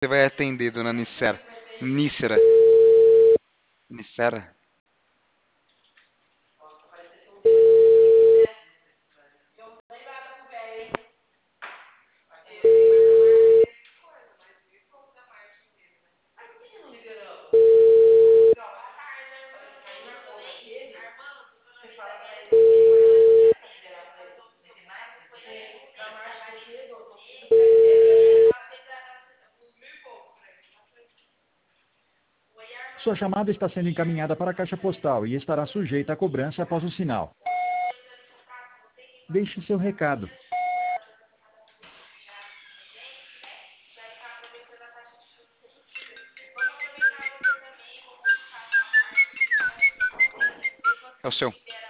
Você vai atender, dona Nicera. Nícera. Nicera? Sua chamada está sendo encaminhada para a caixa postal e estará sujeita a cobrança após o sinal. Deixe seu recado. É o seu.